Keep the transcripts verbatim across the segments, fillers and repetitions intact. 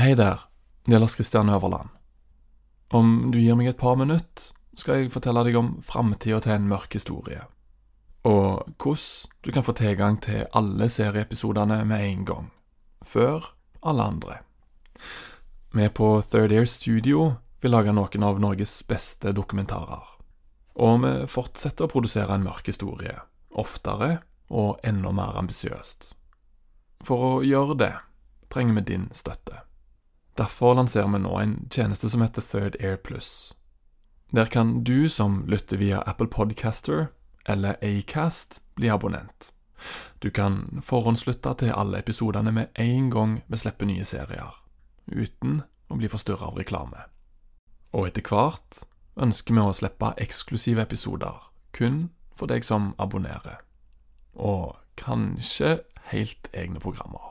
Hei der, det er Lars Kristian Øverland. Om du gir meg et par minutter, skal jeg fortelle deg om fremtiden til en mørk historie. Og hvordan du kan få tilgang til alle serieepisodene med en gang, før alle andre. Vi på Third Air Studio vil lage noen av Norges beste dokumentarer. Og vi fortsetter å produsere en mørk historie, oftere og enda mer ambisiøst. For å gjøre det, trenger vi din støtte. Derfor lanserer vi nå en tjeneste som heter Third Air Plus. Der kan du som lytter via Apple Podcaster eller Acast bli abonnent. Du kan forhåndslytte til alle episodene med en gang vi slipper nye serier, uten å bli forstyrret av reklame. Og etter hvert ønsker vi å slippe eksklusive episoder, kun for deg som abonnerer. Og kanskje helt egne programmer.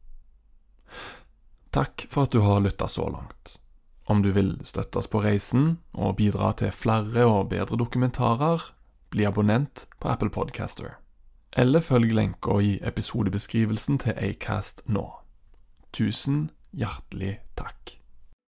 Takk for at du har lyttet så langt. Om du vil støtte oss på reisen og bidra til flere og bedre dokumentarer, bli abonnent på Apple Podcaster. Eller følg lenka i episodebeskrivelsen til Acast nå. Tusen hjertelig takk.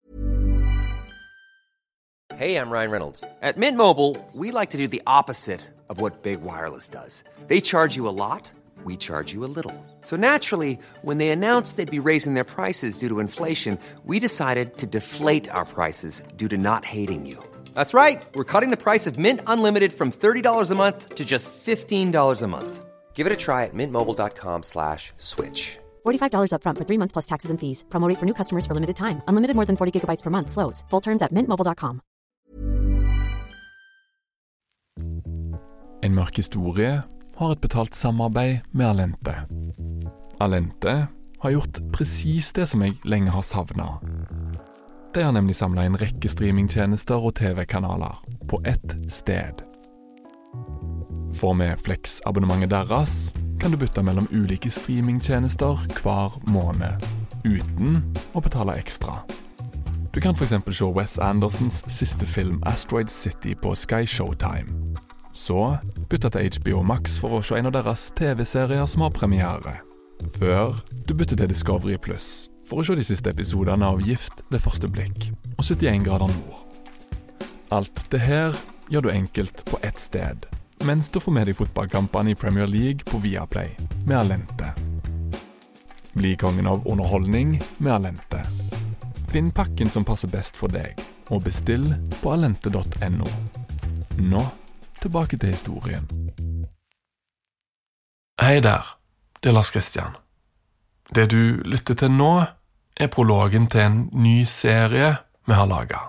Hey, I'm Ryan Reynolds. At Mint Mobile, we like to do the opposite of what Big Wireless does. They charge you a lot. We charge you a little. So naturally, when they announced they'd be raising their prices due to inflation, we decided to deflate our prices due to not hating you. That's right. We're cutting the price of Mint Unlimited from thirty dollars a month to just fifteen dollars a month. Give it a try at mintmobile.com slash switch. forty-five dollars up front for three months plus taxes and fees. Promo rate for new customers for limited time. Unlimited more than forty gigabytes per month. Slows full terms at mint mobile dot com. En mørk historie har et betalt samarbeid med Allente. Allente har gjort precis det som jeg lenge har savnet. De har nemlig samlet en rekke streamingtjenester og T V-kanaler på ett sted. For med Flex-abonnementet deres kan du bytte mellom ulike streamingtjenester hver måned, uten å betale ekstra. Du kan for eksempel se Wes Andersons siste film Asteroid City på Sky Showtime. Så bytte til H B O Max for å se en av deres T V-serier som har premiere. Før du bytte til Discovery Plus for å se de siste episodene av Gift ved første blikk og syttien grader nord. Alt det her gjør du enkelt på ett sted, mens du får med deg fotballkampene i Premier League på Viaplay med Allente. Bli kongen av underholdning med Allente. Finn pakken som passer best for deg, og bestill på allente punktum no. Nå tilbake til historien. Hei der, det er Lars Kristian. Det du lytter til nå er prologen til en ny serie vi har laget.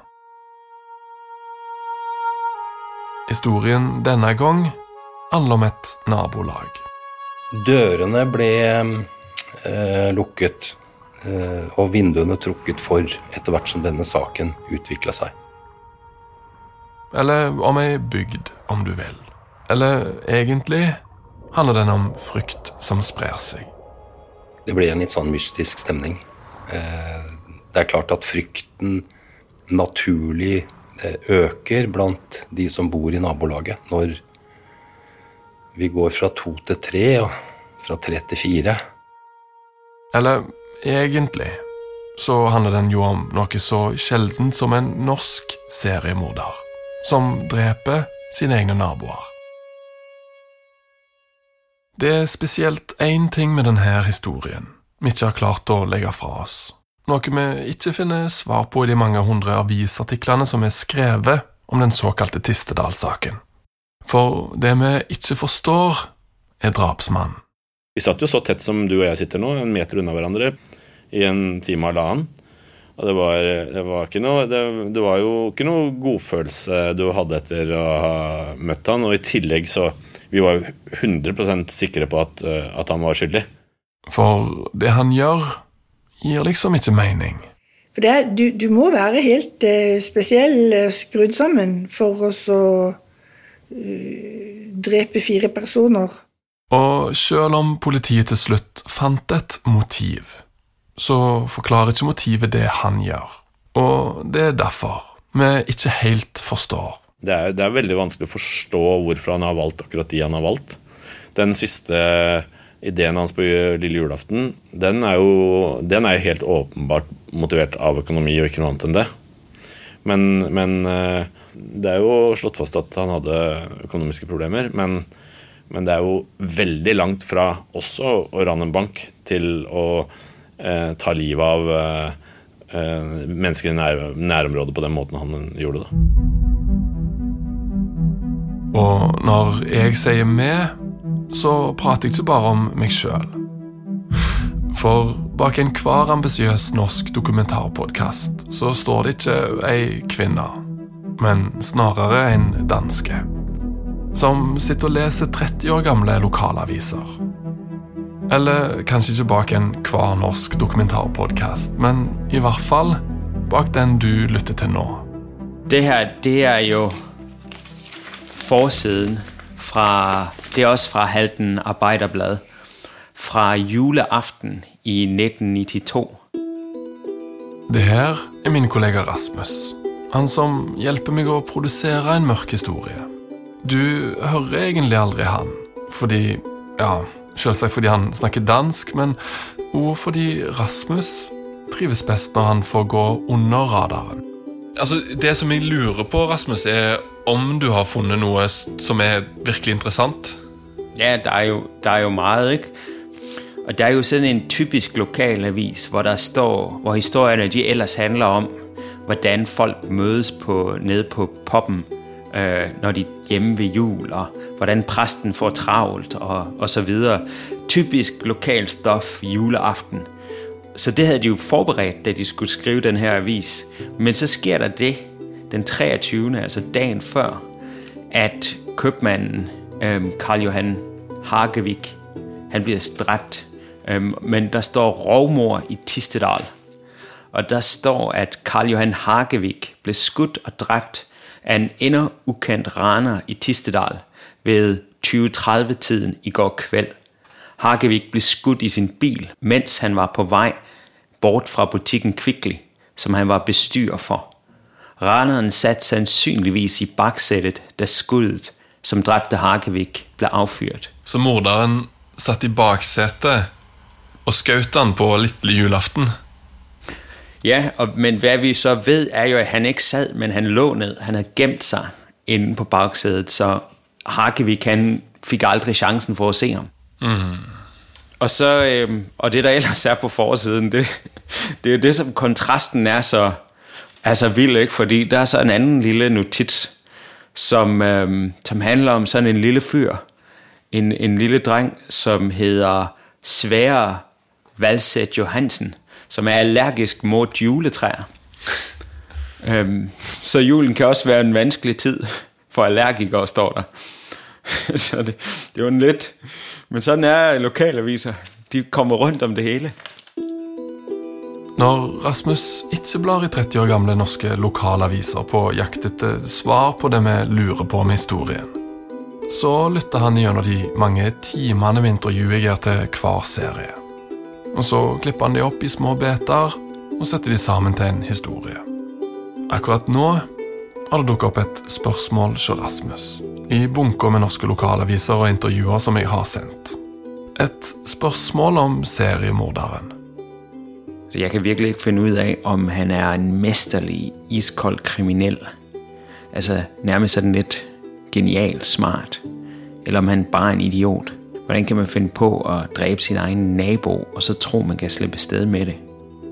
Historien denne gang handler om et nabolag. Dørene ble eh, lukket eh, og vinduene trukket for etter hvert som denne saken utviklet seg. Eller om ei bygd, om du vil. Eller egentlig handler den om frykt som sprer seg. Det ble en litt sånn mystisk stemning. Det er klart at frykten naturlig øker blant de som bor i nabolaget. Når vi går fra to til tre og fra tre til fire. Eller egentlig så handler den jo om noe så sjeldent som en norsk seriemorder som dreper sine egne naboer. Det er spesielt en ting med denne historien vi ikke har klart å legge fra oss. Noe vi ikke finner svar på i de mange hundre avisartiklene som er skrevet om den såkalte Tistedal-saken. For det vi ikke forstår er drapsmannen. Vi satt jo så tett som du og jeg sitter nå, en meter unna hverandre, i en time og halvannen. Og det var, det var ikke noe, det, det var jo ikke noe godfølelse du hadde etter å ha møtt han, og i tillegg så, vi var jo hundre prosent sikre på at, at han var skyldig. For det han gjør, gir liksom ikke mening. For det, du, du må være helt uh, spesiell uh, skrudd sammen for å så, uh, drepe fire personer. Og selv om politiet til slutt fant et motiv, så forklarer ikke motivet det han gjør. Og det er derfor vi ikke helt forstår. Det er, det er veldig vanskelig å forstå hvorfor han har valgt akkurat de han har valgt. Den siste ideen hans på lille julaften, den er jo den er jo helt åpenbart motivert av økonomi og ikke noe annet enn det. Men, men det er jo slått fast at han hadde økonomiske problemer, men, men det er jo veldig langt fra også å rane en bank til å eh, ta livet av eh, mennesker i nær, nærområdet på den måten han gjorde det. Og når jeg sier med, så prater jeg ikke bare om meg selv. For bak en hver ambisiøs norsk dokumentarpodcast så står det ikke ei kvinne, men snarere en danske, som sitter og leser tretti år gamle lokalaviser. Eller kanskje ikke bak en hver norsk dokumentarpodcast, men i hvert fall bak den du lytter til nå. Det her, det er jo forsiden fra, det er også fra Halden Arbeiderblad, fra juleaften i nitten nittito. Det her er min kollega Rasmus, han som hjelper meg å produsere en mørk historie. Du hører egentlig aldri han, fordi, ja, selvsagt fordi han snakker dansk, men også fordi Rasmus trives best når han får gå under radaren. Altså, det som jeg lurer på, Rasmus, er om du har funnet noe som er virkelig interessant. Ja, der er jo, der er jo meget, ikke? Og der er jo sådan en typisk lokalavis, hvor der står, hvor historierne de ellers handler om, hvordan folk mødes på, nede på poppen, øh, når de er hjemme ved jul, og hvordan præsten får travlt, og, og så videre. Typisk lokalt stof juleaften. Så det havde de jo forberedt, da de skulle skrive den her avis. Men så sker der det, den treogtyvende, altså dagen før, at købmanden, øhm, Karl Johan Hagevik, han bliver dræbt. Øhm, men der står rovmord i Tistedal. Og der står, at Karl Johan Hagevik blev skudt og dræbt af en endnu ukendt raner i Tistedal ved tyve tredive-tiden i går kvæld. Hagevik blev skudt i sin bil, mens han var på vej bort fra butikken Kvickly, som han var bestyrer for. Raneren satte sandsynligvis i baksættet, da skuddet, som dræbte Hagevik, blev affyret. Så morderen satt i baksættet og skjøt han på lille julaften? Ja, og, men hvad vi så ved, er jo, at han ikke sad, men han lå ned. Han havde gemt sig inde på baksædet, så Hagevik, han fik aldrig chancen for at se ham. Mm. Og så øhm, og det der ellers er på forsiden, det, det er jo det, som kontrasten er så, er så vild, ikke? Fordi der er så en anden lille notits, som, øhm, som handler om sådan en lille fyr, en, en lille dreng, som hedder Sverre Valseth Johansen, som er allergisk mod juletræer. øhm, så julen kan også være en vanskelig tid for allergikere, står der. Så det, det er jo en lidt... Men sådan er lokalaviser. De kommer rundt om det hele. Når Rasmus ikke blar i tretti år gamle norske lokalaviser på jakt etter svar på det vi lurer på med historien, så lytter han gjennom de mange timene med intervju jeg gjør til hver serie. Og så klipper han de opp i små beter og setter de sammen til en historie. Akkurat nå har det dukket opp et spørsmål til Rasmus i bunker med norske lokalaviser og intervjuer som jeg har sendt. Et spørsmål om seriemorderen. Så jeg kan virkelig ikke finde ud af, om han er en mesterlig, iskold kriminel. Altså nærmest sådan lidt genial, smart. Eller om han bare er en idiot. Hvordan kan man finde på at dræbe sin egen nabo, og så tro, man kan slippe sted med det?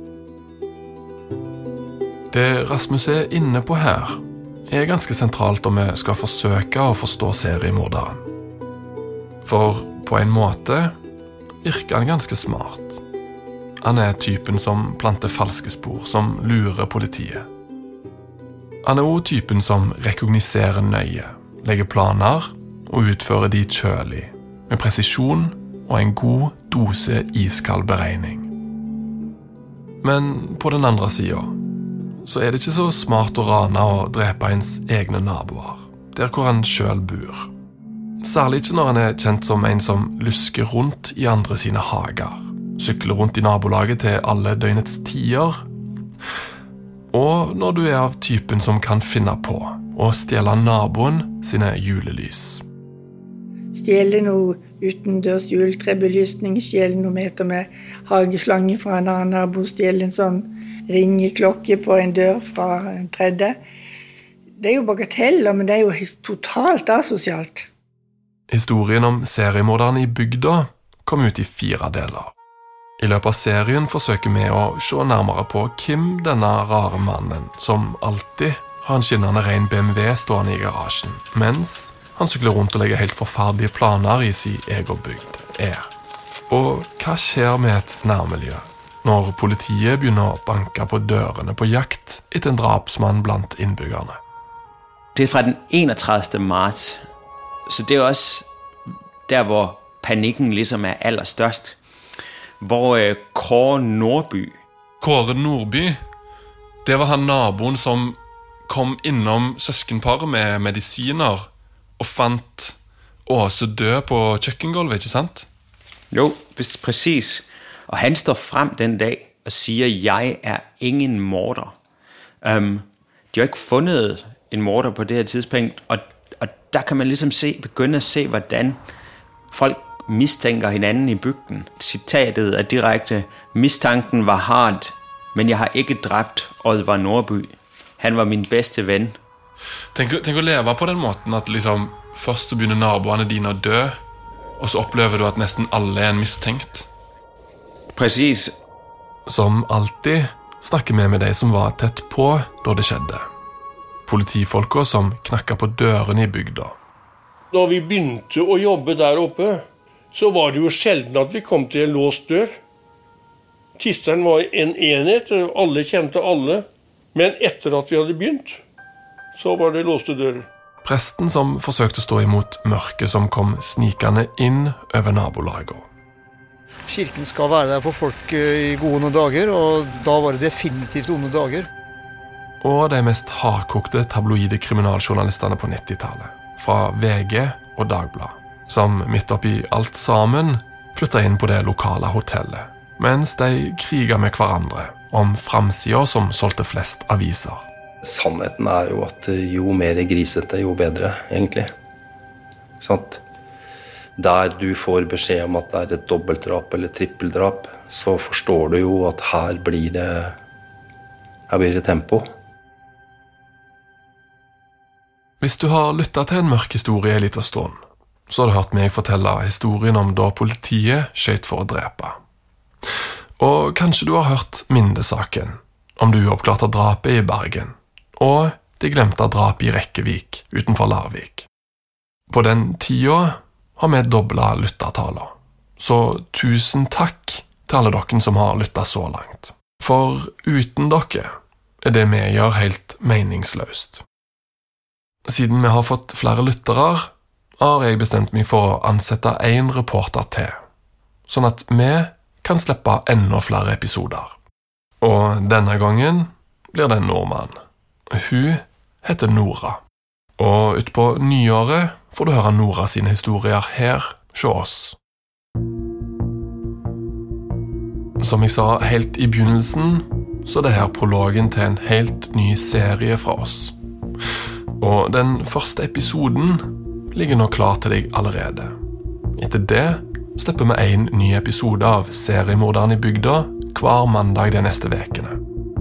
Det Rasmus er inne på her, er ganske sentralt om vi skal forsøke å forstå seriemorderen. For på en måte virker han ganske smart. Han er typen som planter falske spor, som lurer politiet. Han er også typen som rekogniserer nøye, legger planer og utfører de kjølig, med presisjon og en god dose iskald beregning. Men på den andre siden, så er det ikke så smart å rane og drepe ens egne naboer, der hvor han selv bor. Særlig ikke når han er kjent som en som lusker rundt i andre sine hager, sykler rundt i nabolaget til alle døgnets tider, og når du er av typen som kan finne på å stjele naboen sine julelys. stjele noe utendørs juletrebelysning, stjele noe meter med hageslange fra en annen nabo, stjele en sånn ringeklokke på en dør fra en tredje. Det er jo bagateller, men det er jo totalt asosialt. Historien om seriemorderen i bygda kom ut i fire deler. I løpet av serien forsøker vi å se nærmere på hvem denne rare mannen, som alltid har en skinnende ren B M W stående i garasjen, mens han sykler rundt og legger helt forferdelige planer i sin egen bygd, er. Og hva skjer med et nærmiljø når politiet begynner å banke på dørene på jakt etter en drapsmann blant innbyggerne? Det er fra den enogtredivte marts, så det er også der, hvor panikken liksom er allerstørst. Hvor øh, Kåre Nordby Kåre Nordby, det var han naboen som kom innom søskenparet med medisiner og fant Åse død på kjøkkengulvet, ikke sant? Jo, præcis. Og han står frem den dag og siger, jeg er ingen morder. Um, de har ikke fundet en morder på det her tidspunkt, og, og der kan man ligesom se, begynde at se, hvordan folk mistænker hinanden i bygden. Citatet er direkte, mistanken var hard, men jeg har ikke dræbt Oddvar Nordby. Han var min bedste ven. Tenk, tenk å leve på den måten at liksom, først så begynner naboene dine å dø, og så opplever du at nesten alle er en mistenkt. Præcis. Som alltid snakker vi med de som var tett på da det skjedde. Politifolka som knakket på dørene i bygda. Da vi begynte å jobbe der oppe, så var det jo sjelden at vi kom til en låst dør. Tisteren var en enhet, alle kjente alle, men etter at vi hadde begynt, så var det låste dører. Presten som forsøkte å stå imot mørket som kom snikende inn over nabolaget. Kirken skal være der for folk i gode onde dager, og da var det definitivt onde dager. Og de mest hardkokte tabloide kriminaljournalistene på nittitallet, fra V G og Dagbladet, som midt oppi alt sammen flyttet inn på det lokale hotellet, mens de kriget med hverandre om framsider som solgte flest aviser. Sannheten er jo at jo mer grisete, jo bedre, egentlig. Sant? Der du får beskjed om at det er et dobbeltdrap eller trippeldrap, så forstår du jo at her blir det, her blir det tempo. Hvis du har lyttet til en mørk historie i litt stund, så har du hørt meg fortelle historien om da politiet skjøt for å drepe. Og kanskje du har hørt Minde-saken, om det uoppklarte drapet i Bergen, og det glemte drapet i Rekkevik utenfor Larvik. På den tida har vi doblet lyttertaler, så tusen takk til alle dere som har lyttet så langt. For uten dere er det vi gjør helt meningsløst. Siden vi har fått flere lyttere, har jeg bestemt meg for å ansette en reporter til, sånn at vi kan slippe enda flere episoder. Og denne gangen blir det en nordmann. Hun heter Nora. Og ut på nyåret får du høre Nora sine historier her hos oss. Som jeg sa helt i begynnelsen, så er det her prologen til en helt ny serie fra oss. Og den første episoden ligger nå klar til deg allerede. Etter det slipper vi en ny episode av Seriemorderen i bygda hver mandag de neste vekene.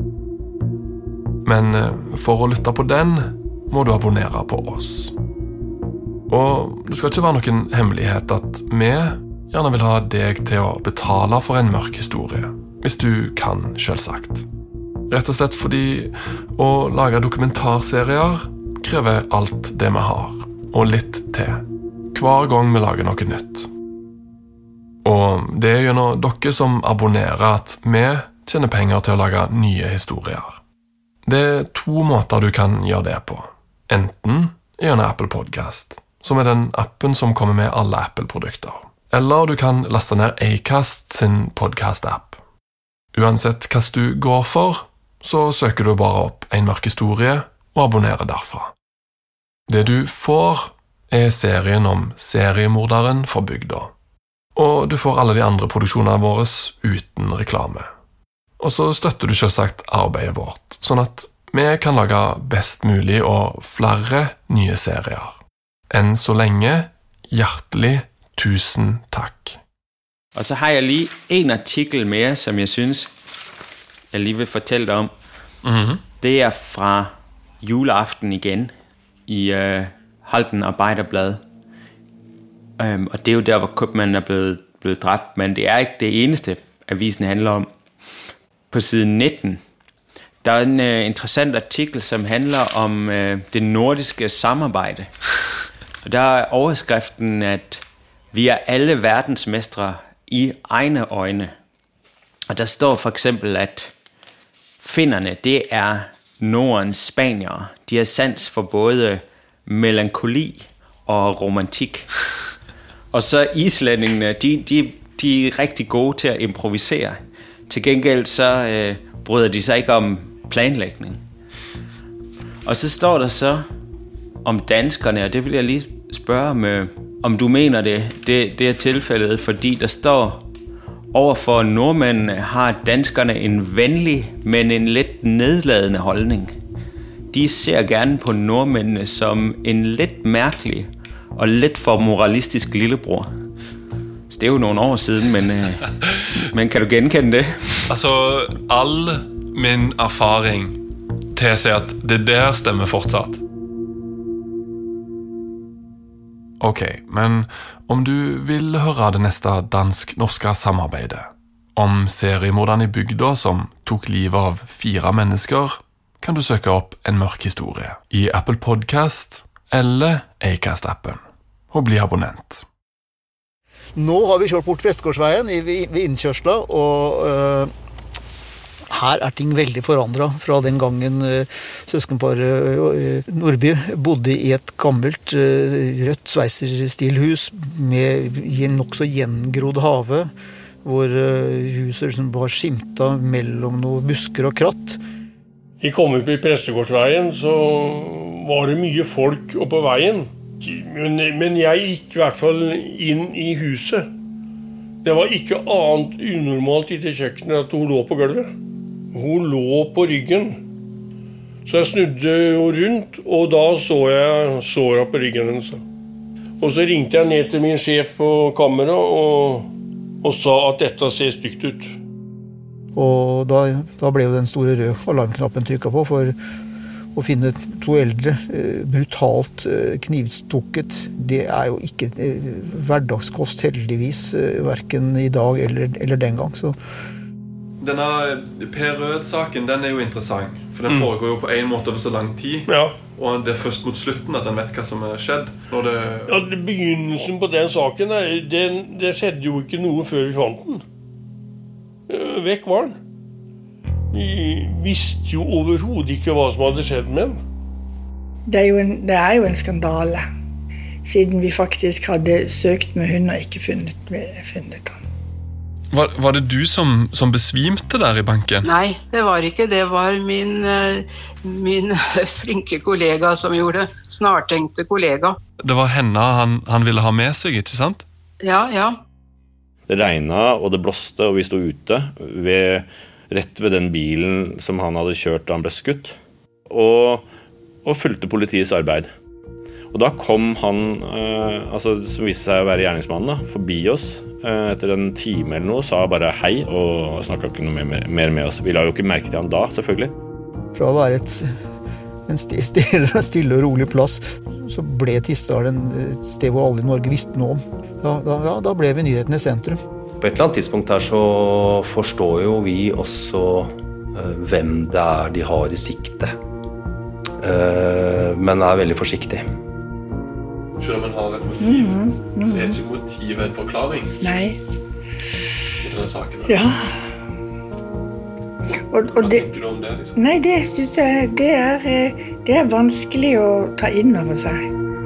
Men for å lytte på den, må du abonnere på oss. Og det skal ikke være noen hemmelighet at vi gjerne vil ha deg til å betale for en mørk historie, hvis du kan, selvsagt. Rett og slett fordi å lage dokumentarserier krever alt det vi har, og litt til, hver gang vi lager noe nytt. Og det er gjennom dere som abonnerer at vi tjener penger til å lage nye historier. Det er to måter du kan gjøre det på. Enten gjennom Apple Podcast, som er den appen som kommer med alle Apple-produkter. Eller du kan laste ned Acast sin podcast-app. Uansett hva du går for, så søker du bare opp en mørk historie og abonnerer derfra. Det du får er serien om seriemorderen for bygda. Og du får alle de andre produksjonene våre uten reklame. Og så støtter du selvsagt arbeidet vårt, sånn at vi kan lage best mulig og flere nye serier. Enn så lenge hjertelig tusen takk. Og så har jeg lige en artikel mere, som jeg synes, jeg lige vil fortælle dig om. Mm-hmm. Det er fra juleaften igen i øh, Halden Arbeiderblad. Um, og det er jo der, hvor købmanden er blevet, blevet dræbt, men det er ikke det eneste, avisen handler om. På side nitten, der er en uh, interessant artikel, som handler om uh, det nordiske samarbejde. Og der er overskriften, at vi er alle verdensmestre i egne øjne. Og der står for eksempel, at finnerne, det er Nordens spaniere. De har sans for både melankoli og romantik. Og så islændingene, de, de, de er rigtig gode til at improvisere. Til gengæld så øh, bryder de sig ikke om planlægning. Og så står der så om danskerne, og det vil jeg lige spørge om, øh, om du mener det, det, det er tilfældet, fordi der står, overfor nordmændene har danskerne en venlig, men en lidt nedladende holdning. De ser gerne på nordmændene som en lidt mærkelig og lidt for moralistisk lillebror. Så det er jo nogle år siden, men, øh, men kan du genkende det? Altså, all min erfaring tilsier at det der stemmer fortsatt. Ok, men om du vil høre det neste dansk-norske samarbeidet, om seriemorderen i bygda som tok livet av fire mennesker, kan du søke opp En mørk historie i Apple Podcast eller Acast-appen og bli abonnent. Nå har vi kjørt bort Vestgårdsveien ved innkjørsla, og øh, her er ting veldig forandret fra den gangen øh, søskenparet øh, Nordby bodde i et gammelt øh, rødt sveiserstilhus med i en nok så gjengrodd have, hvor øh, huset liksom var skimta mellom noen busker og kratt. Vi kom opp i Prestegårdsveien, så var det mye folk oppe på veien. Men, men jeg gikk i hvert fall inn i huset. Det var ikke annet unormalt i det kjøkkenet at hun lå på gulvet. Hun lå på ryggen. Så jeg snudde jo rundt, og da så jeg såra på ryggen hennes. Og så ringte jeg ned til min sjef på kamera og, og sa at dette ser stygt ut. Og da, da ble jo den store røde alarmknappen trykket på for å finne to eldre, eh, brutalt eh, knivstukket. Det er jo ikke eh, hverdagskost heldigvis, eh, hverken i dag eller, eller den gang. Så. Denne Per Rød-saken, den er jo interessant, for den mm. foregår jo på en måte over så lang tid. Ja. Og det er først mot slutten at den vet hva som er skjedd. Når det... Ja, begynnelsen på den saken, det, det skjedde jo ikke noe før vi fant den. Vekk var den. Vi visste jo overhodet ikke hva som hadde skjedd med den. Det er jo en, det er jo en skandale, siden vi faktisk hadde søkt med hund og ikke funnet, funnet den. Var, var det du som, som besvimte der i banken? Nei, det var ikke. Det var min, min flinke kollega som gjorde det. Snartenkte kollega. Det var henne han, han ville ha med seg, ikke sant? Ja, ja. Det regnet, og det blåste, og vi stod ute ved, rett ved den bilen som han hadde kjørt da han ble skutt, og, og fulgte politiets arbeid. Og da kom han, eh, altså, som viste seg å være gjerningsmannen, da, forbi oss eh, etter en time eller noe, sa bare hei, og snakket ikke noe mer, mer med oss. Vi la jo ikke merke til han da, selvfølgelig. Fra å være et, en stille, stille og rolig plass, så ble Tistedal et sted hvor alle i Norge visste noe om. Da, da, ja, da ble vi nyhetene i sentrum. På et eller annet tidspunkt her så forstår jo vi også uh, hvem det er de har i sikte. Uh, men er veldig forsiktig. Selv om man har et motiv, mm-hmm. Mm-hmm. så er ikke motivet en forklaring. Nei. I denne saken. Ja. Og, og Hva det, tenker du om det? Liksom? Nei, det synes jeg det er, det er vanskelig å ta inn over seg.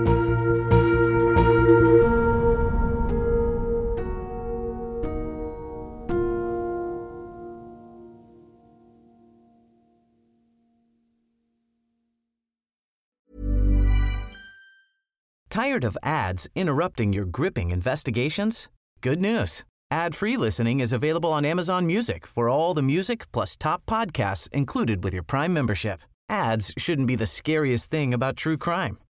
Tired of ads interrupting your gripping investigations? Good news. Ad-free listening is available on Amazon Music for all the music plus top podcasts included with your Prime membership. Ads shouldn't be the scariest thing about true crime.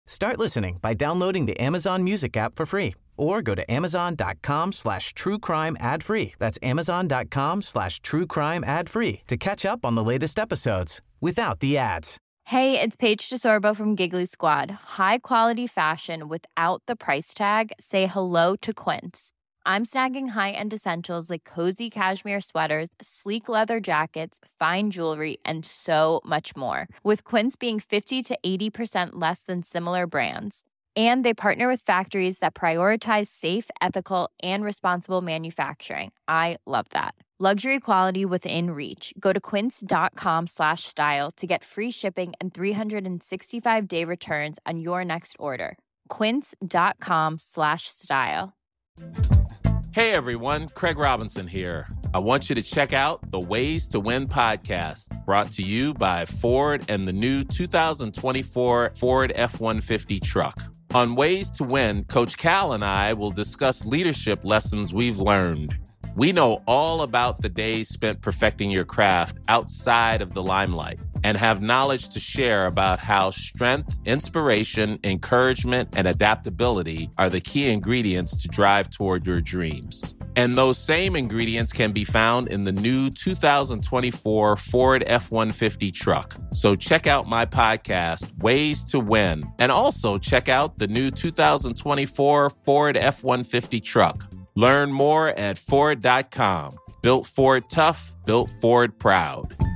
Start listening by downloading the Amazon Music app for free or go to amazon.com slash true crime ad free. That's amazon.com slash true crime ad free to catch up on the latest episodes without the ads. Hey, it's Paige DeSorbo from Giggly Squad. High quality fashion without the price tag. Say hello to Quince. I'm snagging high-end essentials like cozy cashmere sweaters, sleek leather jackets, fine jewelry, and so much more. With Quince being fifty to eighty percent less than similar brands. And they partner with factories that prioritize safe, ethical, and responsible manufacturing. I love that. Luxury quality within reach. Go to quince.com slash style to get free shipping and three sixty-five day returns on your next order. Quince.com slash style. Hey everyone, Craig Robinson here. I want you to check out the Ways to Win podcast, brought to you by Ford and the new two thousand twenty-four Ford F one fifty truck. On Ways to Win, Coach Cal and I will discuss leadership lessons we've learned. We know all about the days spent perfecting your craft outside of the limelight and have knowledge to share about how strength, inspiration, encouragement, and adaptability are the key ingredients to drive toward your dreams. And those same ingredients can be found in the new two thousand twenty-four Ford F one fifty truck. So check out my podcast, Ways to Win, and also check out the new two thousand twenty-four Ford F one fifty truck. Learn more at Ford dot com. Built Ford tough, built Ford proud.